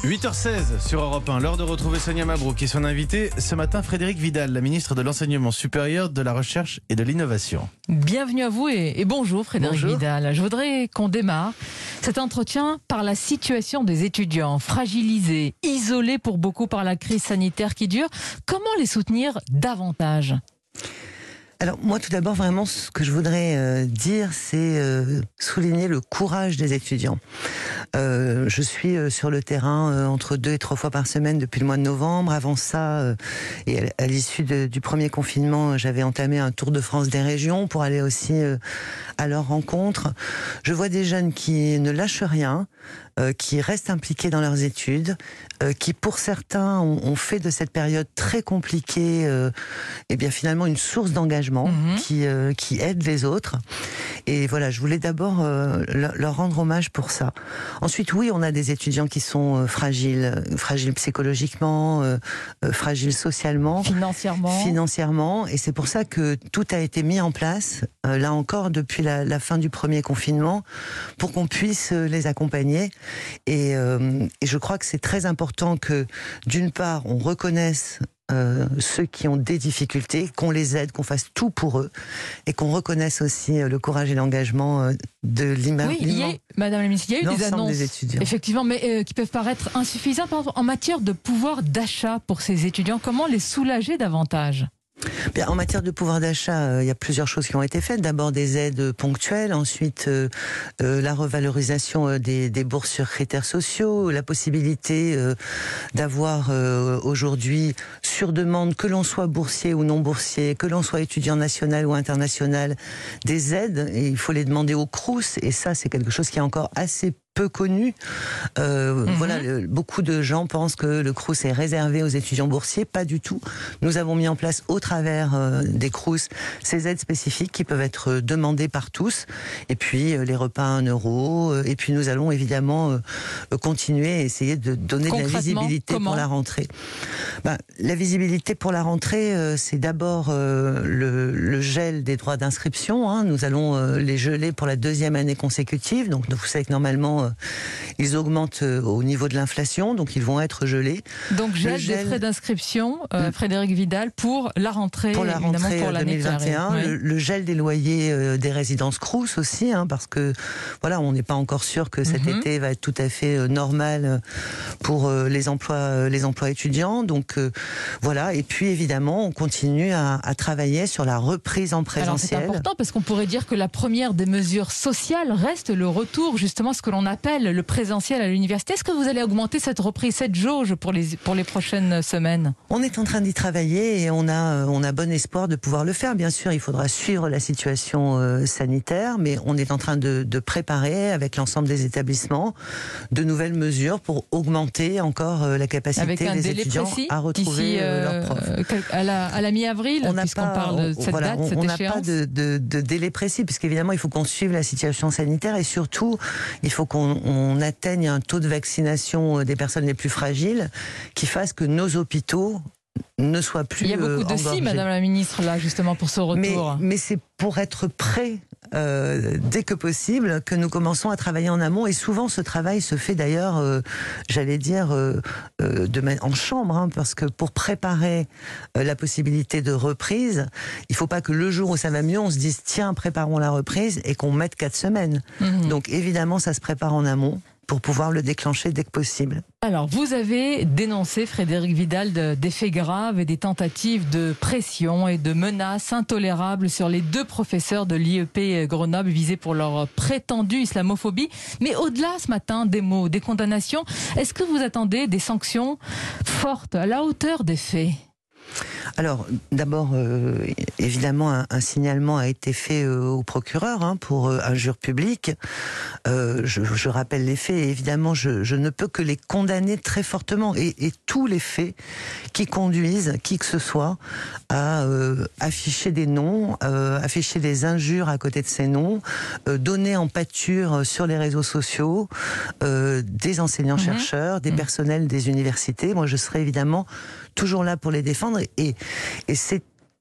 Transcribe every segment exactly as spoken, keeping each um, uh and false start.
huit heures seize sur Europe un, l'heure de retrouver Sonia Mabrouk et son invité ce matin, Frédérique Vidal, la ministre de l'Enseignement supérieur, de la Recherche et de l'Innovation. Bienvenue à vous et, et bonjour Frédérique bonjour. Vidal. Je voudrais qu'on démarre cet entretien par la situation des étudiants, fragilisés, isolés pour beaucoup par la crise sanitaire qui dure. Comment les soutenir davantage ? Alors moi tout d'abord vraiment ce que je voudrais euh, dire c'est euh, souligner le courage des étudiants. Euh, je suis euh, sur le terrain euh, entre deux et trois fois par semaine depuis le mois de novembre. Avant ça euh, et à, à l'issue de, du premier confinement, j'avais entamé un tour de France des régions pour aller aussi euh, à leur rencontre. Je vois des jeunes qui ne lâchent rien, euh, qui restent impliqués dans leurs études, euh, qui pour certains ont, ont fait de cette période très compliquée euh, et bien finalement une source d'engagement. Mmh. Qui, euh, qui aident les autres. Et voilà, je voulais d'abord euh, leur rendre hommage pour ça. Ensuite, oui, on a des étudiants qui sont euh, fragiles, fragiles psychologiquement, euh, euh, fragiles socialement, financièrement. financièrement. Et c'est pour ça que tout a été mis en place, euh, là encore, depuis la, la fin du premier confinement, pour qu'on puisse euh, les accompagner. Et, euh, et je crois que c'est très important que, d'une part, on reconnaisse Euh, ceux qui ont des difficultés, qu'on les aide, qu'on fasse tout pour eux et qu'on reconnaisse aussi euh, le courage et l'engagement euh, de l'imam. Oui, il y a, Madame la ministre, il y a eu des annonces, des étudiants. effectivement, mais euh, qui peuvent paraître insuffisantes. Par exemple, en matière de pouvoir d'achat pour ces étudiants, comment les soulager davantage ? Bien, en matière de pouvoir d'achat, euh, il y a plusieurs choses qui ont été faites. D'abord des aides ponctuelles, ensuite euh, euh, la revalorisation euh, des, des bourses sur critères sociaux, la possibilité euh, d'avoir euh, aujourd'hui, sur demande, que l'on soit boursier ou non boursier, que l'on soit étudiant national ou international, des aides, et il faut les demander au Crous, et ça c'est quelque chose qui est encore assez peu connu. Euh, mmh. Voilà, le, beaucoup de gens pensent que le Crous est réservé aux étudiants boursiers. Pas du tout. Nous avons mis en place au travers euh, des Crous ces aides spécifiques qui peuvent être demandées par tous. Et puis euh, les repas à un euro. Euh, et puis nous allons évidemment euh, continuer à essayer de donner de la visibilité pour la rentrée. Ben, la visibilité pour la rentrée, euh, c'est d'abord euh, le, le gel des droits d'inscription. Hein. Nous allons euh, les geler pour la deuxième année consécutive. Donc vous savez que normalement ils augmentent au niveau de l'inflation, donc ils vont être gelés. Donc gel, gel... des frais d'inscription, euh, Frédérique Vidal, pour la rentrée, pour la rentrée pour deux mille vingt et un. Oui. Le, le gel des loyers euh, des résidences Crous aussi, hein, parce que voilà, on n'est pas encore sûr que cet mm-hmm. été va être tout à fait euh, normal pour euh, les emplois, euh, les emplois étudiants. Donc euh, voilà. Et puis évidemment, on continue à, à travailler sur la reprise en présentiel. Alors c'est important parce qu'on pourrait dire que la première des mesures sociales reste le retour, justement, ce que l'on appelle le présentiel à l'université. Est-ce que vous allez augmenter cette reprise, cette jauge pour les, pour les prochaines semaines ? On est en train d'y travailler et on a, on a bon espoir de pouvoir le faire. Bien sûr, il faudra suivre la situation euh, sanitaire, mais on est en train de, de préparer avec l'ensemble des établissements de nouvelles mesures pour augmenter encore euh, la capacité avec un des délai étudiants précis, à retrouver euh, leurs profs. À la, à la mi-avril, on puisqu'on pas, parle de cette voilà, date, cette on n'a échéance. pas de, de, de délai précis, puisqu'évidemment, il faut qu'on suive la situation sanitaire et surtout, il faut qu'on on atteigne un taux de vaccination des personnes les plus fragiles qui fasse que nos hôpitaux ne soient plus engorgés. Il y a beaucoup de si, Madame la Ministre, là, justement, pour ce retour. Mais, mais c'est pour être prêt euh, dès que possible que nous commençons à travailler en amont. Et souvent, ce travail se fait d'ailleurs, euh, j'allais dire, euh, euh, de en chambre, hein, parce que pour préparer euh, la possibilité de reprise, il ne faut pas que le jour où ça va mieux, on se dise tiens, préparons la reprise et qu'on mette quatre semaines. Mmh. Donc évidemment, ça se prépare en amont pour pouvoir le déclencher dès que possible. Alors, vous avez dénoncé, Frédérique Vidal, de, des faits graves et des tentatives de pression et de menaces intolérables sur les deux professeurs de l'I E P Grenoble visés pour leur prétendue islamophobie. Mais au-delà, ce matin, des mots, des condamnations, est-ce que vous attendez des sanctions fortes à la hauteur des faits ? Alors, d'abord, euh, évidemment, un, un signalement a été fait euh, au procureur hein, pour euh, injure publique. Euh, je, je rappelle les faits, et évidemment, je, je ne peux que les condamner très fortement. Et, et tous les faits qui conduisent qui que ce soit à euh, afficher des noms, euh, afficher des injures à côté de ces noms, euh, donner en pâture sur les réseaux sociaux euh, des enseignants-chercheurs, mmh. des mmh. personnels des universités. Moi, je serai évidemment toujours là pour les défendre. Et, et c'est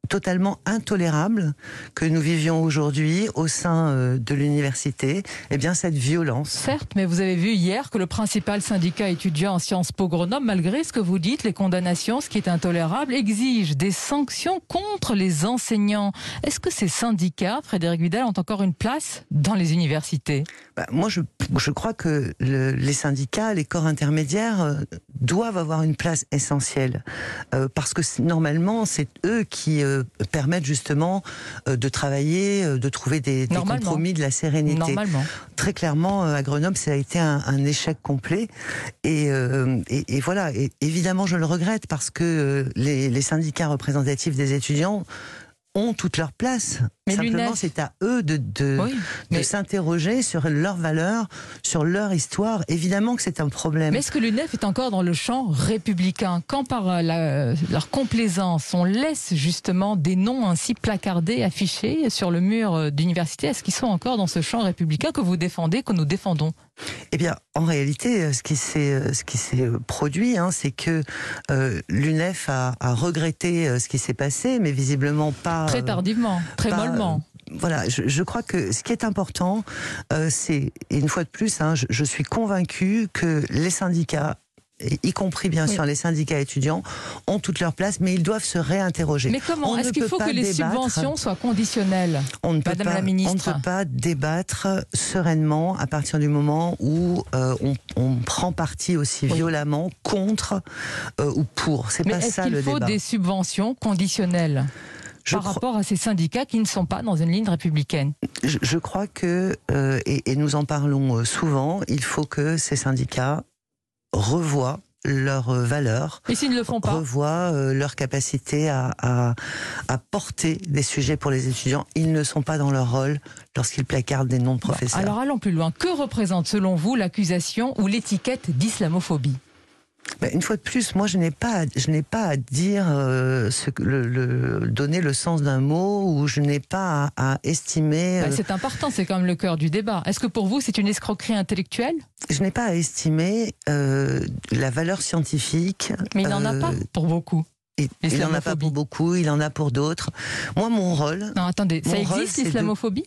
totalement intolérable que nous vivions aujourd'hui au sein euh, de l'université, eh bien cette violence. Certes, mais vous avez vu hier que le principal syndicat étudiant en Sciences Po Grenoble, malgré ce que vous dites, les condamnations, ce qui est intolérable, exige des sanctions contre les enseignants. Est-ce que ces syndicats, Frédérique Vidal, ont encore une place dans les universités? Bah, moi, je, je crois que le, les syndicats, les corps intermédiaires euh, doivent avoir une place essentielle euh, parce que normalement, c'est eux qui euh, permettent justement euh, de travailler, euh, de trouver des, des compromis, de la sérénité. Normalement. Très clairement, euh, à Grenoble, ça a été un, un échec complet. Et, euh, et, et voilà, et, évidemment, je le regrette parce que euh, les, les syndicats représentatifs des étudiants ont toute leur place. Mais simplement, c'est à eux de, de, oui, mais... de s'interroger sur leurs valeurs, sur leur histoire. Évidemment que c'est un problème. Mais est-ce que l'U N E F est encore dans le champ républicain? Quand par la, leur complaisance, on laisse justement des noms ainsi placardés, affichés sur le mur d'université, est-ce qu'ils sont encore dans ce champ républicain que vous défendez, que nous défendons? Eh bien, en réalité, ce qui s'est ce qui s'est produit, hein, c'est que euh, l'U N E F a, a regretté ce qui s'est passé, mais visiblement pas très tardivement, très pas, mollement. Voilà, je, je crois que ce qui est important, euh, c'est, et une fois de plus, hein, je, je suis convaincue que les syndicats, y compris bien oui. sûr les syndicats étudiants, ont toute leur place, mais ils doivent se réinterroger. Mais comment? Est-ce qu'il faut que les débattre, subventions soient conditionnelles, on ne peut Madame pas, la Ministre? On ne peut pas débattre sereinement à partir du moment où euh, on, on prend parti aussi oui. violemment contre euh, ou pour. C'est pas ça le débat. Mais est-ce qu'il faut des subventions conditionnelles Je par crois... rapport à ces syndicats qui ne sont pas dans une ligne républicaine? Je, je crois que, euh, et, et nous en parlons souvent, il faut que ces syndicats revoient leurs valeurs, et s'ils ne le font pas, revoient euh, leur capacité à, à, à porter des sujets pour les étudiants. Ils ne sont pas dans leur rôle lorsqu'ils placardent des noms de professeurs. Alors allons plus loin. Que représente selon vous l'accusation ou l'étiquette d'islamophobie? Ben, une fois de plus, moi je n'ai pas, à, je n'ai pas à dire euh, ce que le, le, donner le sens d'un mot, ou je n'ai pas à, à estimer. Euh... Ben, c'est important, c'est quand même le cœur du débat. Est-ce que pour vous c'est une escroquerie intellectuelle? Je n'ai pas à estimer euh, la valeur scientifique. Mais il n'en euh, a pas pour beaucoup. Et, il n'en a pas pour beaucoup, il en a pour d'autres. Moi, mon rôle. Non, attendez, ça existe l'islamophobie?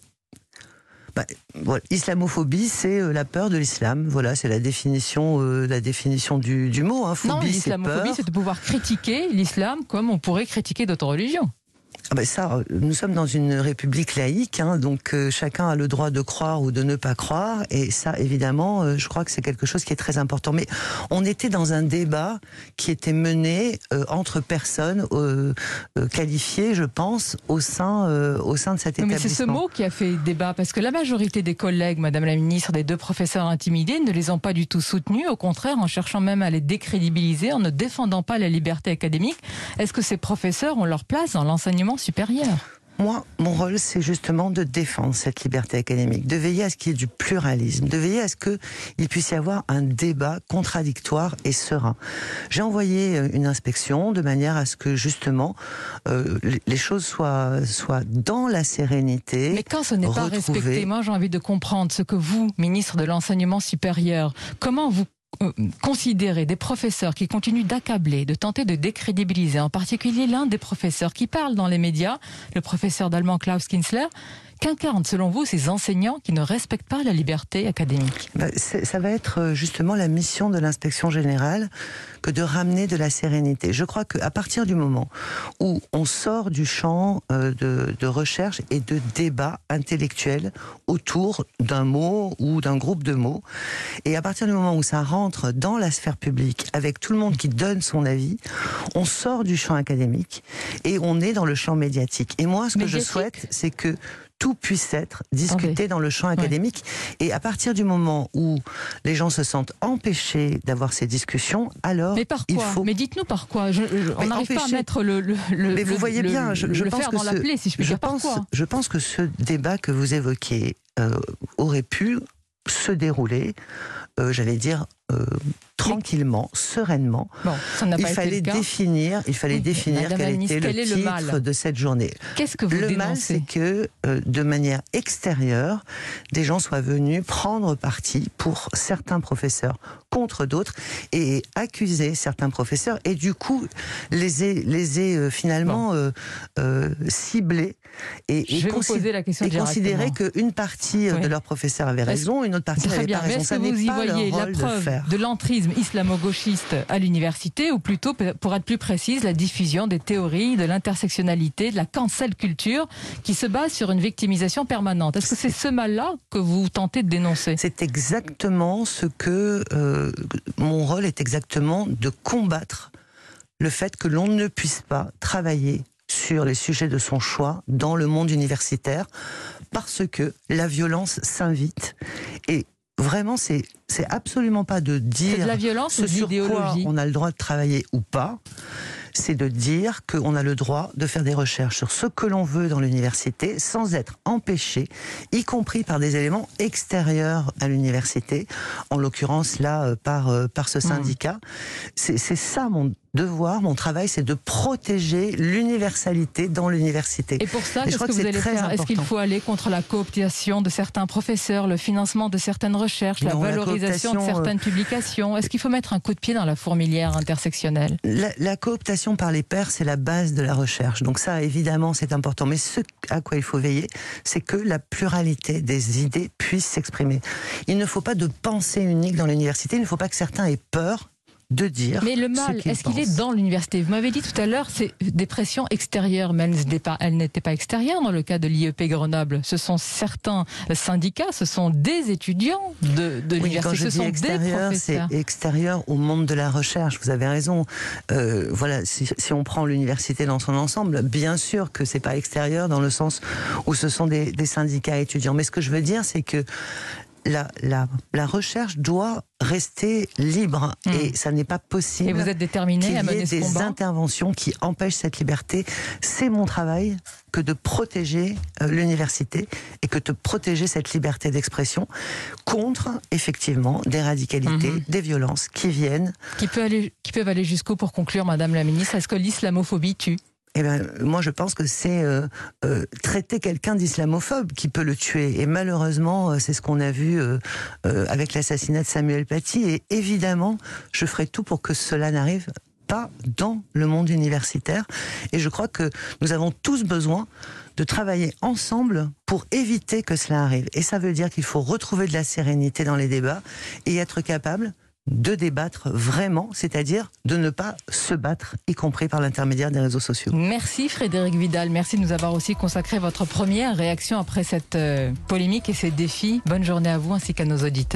Bah, voilà, islamophobie, c'est euh, la peur de l'islam. Voilà, c'est la définition, euh, la définition du, du mot. Hein. Phobie, non, l'islamophobie, c'est de pouvoir critiquer l'islam comme on pourrait critiquer d'autres religions. Ah ben ça, nous sommes dans une république laïque, hein, donc euh, chacun a le droit de croire ou de ne pas croire, et ça, évidemment, euh, je crois que c'est quelque chose qui est très important. Mais on était dans un débat qui était mené euh, entre personnes euh, euh, qualifiées, je pense, au sein, euh, au sein de cet mais établissement. Mais c'est ce mot qui a fait débat, parce que la majorité des collègues, Madame la Ministre, des deux professeurs intimidés, ne les ont pas du tout soutenus, au contraire, en cherchant même à les décrédibiliser, en ne défendant pas la liberté académique. Est-ce que ces professeurs ont leur place dans l'enseignement supérieur? Moi, mon rôle, c'est justement de défendre cette liberté académique, de veiller à ce qu'il y ait du pluralisme, de veiller à ce qu'il puisse y avoir un débat contradictoire et serein. J'ai envoyé une inspection de manière à ce que, justement, euh, les choses soient, soient dans la sérénité. Mais quand ce n'est pas respecté, moi j'ai envie de comprendre ce que vous, ministre de l'Enseignement supérieur, comment vous Euh, considérer des professeurs qui continuent d'accabler, de tenter de décrédibiliser, en particulier l'un des professeurs qui parle dans les médias, le professeur d'allemand Klaus Kinsler, qu'incarnent selon vous ces enseignants qui ne respectent pas la liberté académique? Bah, ça va être justement la mission de l'inspection générale que de ramener de la sérénité. Je crois qu'à partir du moment où on sort du champ euh, de, de recherche et de débat intellectuel autour d'un mot ou d'un groupe de mots, et à partir du moment où ça rentre dans la sphère publique avec tout le monde qui donne son avis, on sort du champ académique et on est dans le champ médiatique. Et moi, ce que médiatique. je souhaite, c'est que tout puisse être discuté okay. dans le champ académique. Ouais. Et à partir du moment où les gens se sentent empêchés d'avoir ces discussions, alors mais par quoi? il faut... Mais dites-nous par quoi? je, je, On n'arrive pas à mettre le, le, le, mais vous le, voyez le, bien, je, je le pense faire que dans ce, la plaie, si je puis je dire. pense, par quoi? Je pense que ce débat que vous évoquez euh, aurait pu se dérouler, euh, j'allais dire, euh, tranquillement, sereinement. Bon, ça n'a il pas été fallait le cas. définir, il fallait Oui, définir Madame quel la ministre, était quel le est le titre mal de cette journée. Qu'est-ce que vous Le dénoncez? mal, c'est que euh, de manière extérieure, des gens soient venus prendre parti pour certains professeurs contre d'autres et accuser certains professeurs et du coup les ait, les ait euh, finalement bon. euh, euh, ciblés et, Je vais vous poser la question et considérer qu'une partie oui. de leurs professeurs avait raison, une autre partie n'avait pas raison. Est-ce que vous y voyez la preuve de, de l'entrisme islamo-gauchiste à l'université, ou plutôt, pour être plus précise, la diffusion des théories de l'intersectionnalité, de la cancel culture, qui se base sur une victimisation permanente? Est-ce que c'est ce mal-là que vous tentez de dénoncer? C'est exactement ce que... Euh, mon rôle est exactement de combattre le fait que l'on ne puisse pas travailler sur les sujets de son choix dans le monde universitaire parce que la violence s'invite. Et vraiment, c'est c'est absolument pas de dire de la violence ce sur quoi on a le droit de travailler ou pas. C'est de dire qu'on a le droit de faire des recherches sur ce que l'on veut dans l'université sans être empêché, y compris par des éléments extérieurs à l'université, en l'occurrence là par, par ce syndicat. Mmh. C'est, c'est ça mon devoir, mon travail, c'est de protéger l'universalité dans l'université. Et pour ça, qu'est-ce que, que vous allez faire? Est-ce qu'il faut aller contre la cooptation de certains professeurs, le financement de certaines recherches, non, la valorisation la de certaines euh... publications? Est-ce qu'il faut mettre un coup de pied dans la fourmilière intersectionnelle? La, la cooptation par les pairs, c'est la base de la recherche. Donc ça, évidemment, c'est important. Mais ce à quoi il faut veiller, c'est que la pluralité des idées puisse s'exprimer. Il ne faut pas de pensée unique dans l'université. Il ne faut pas que certains aient peur de dire. Mais le mal, est-ce qu'il est dans l'université? Vous m'avez dit tout à l'heure, c'est des pressions extérieures, mais elles n'étaient pas, elles n'étaient pas extérieures dans le cas de l'I E P Grenoble. Ce sont certains syndicats, ce sont des étudiants de, de oui, l'université, ce sont des professeurs. C'est extérieur au monde de la recherche, vous avez raison. Euh, voilà, si, si on prend l'université dans son ensemble, bien sûr que c'est pas extérieur dans le sens où ce sont des, des syndicats étudiants. Mais ce que je veux dire, c'est que La, la, la recherche doit rester libre mmh. et ça n'est pas possible. Et vous êtes déterminé à mener ce combat ? Qu'il y ait des interventions qui empêchent cette liberté. C'est mon travail que de protéger euh, l'université et que de protéger cette liberté d'expression contre, effectivement, des radicalités, mmh. des violences qui viennent. Qui, peut aller, qui peuvent aller jusqu'où, pour conclure, Madame la Ministre? Est-ce que l'islamophobie tue ? Eh ben, moi, je pense que c'est euh, euh, traiter quelqu'un d'islamophobe qui peut le tuer. Et malheureusement, c'est ce qu'on a vu euh, euh, avec l'assassinat de Samuel Paty. Et évidemment, je ferai tout pour que cela n'arrive pas dans le monde universitaire. Et je crois que nous avons tous besoin de travailler ensemble pour éviter que cela arrive. Et ça veut dire qu'il faut retrouver de la sérénité dans les débats et être capable de débattre vraiment, c'est-à-dire de ne pas se battre, y compris par l'intermédiaire des réseaux sociaux. Merci Frédérique Vidal, merci de nous avoir aussi consacré votre première réaction après cette euh, polémique et ces défis. Bonne journée à vous ainsi qu'à nos auditeurs.